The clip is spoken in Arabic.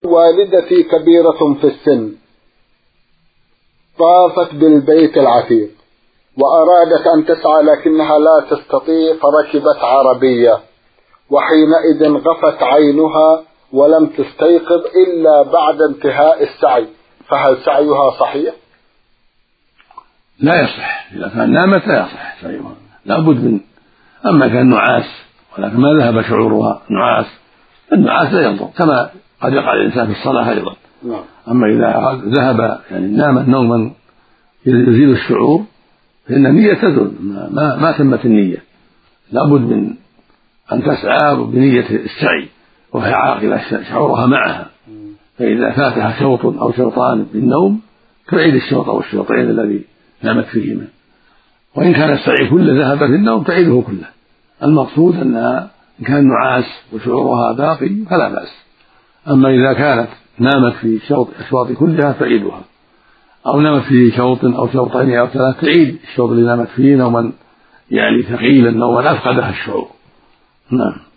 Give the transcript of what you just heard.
والدتي كبيرة في السن، طافت بالبيت العتيق وأرادت أن تسعى لكنها لا تستطيع، فركبت عربية، وحينئذ غفت عينها ولم تستيقظ إلا بعد انتهاء السعي، فهل سعيها صحيح؟ لا يصح، إذا كان نامت لا يصح سعيها، لا بد من، أما كان نعاس ولكن ما ذهب شعورها نعاس، النعاس لا ينظر كما قد يقع الإنسان في الصلاة أيضا. أما إذا ذهب يعني نام نوما يزيل الشعور فإن النية تزول، ما تمت النية، لا بد من أن تسعى بنية السعي وهي عاقلة شعورها معها، فإذا فاتها شوط أو شوطان بالنوم تعيد الشوط أو الشوطين الذي نامت فيهما، وإن كان السعي كله ذهب في النوم تعيده كله. المقصود أنها إن كان نعاس وشعورها باقي فلا بأس، أما إذا كانت نامت في الأشواط كلها تعيدها، أو نامت في شوط أو شوطين أو ثلاث تعيد الشوط اللي نامت فيه نوما يعني ثقيلا، نوما أفقدها الشعور. نعم.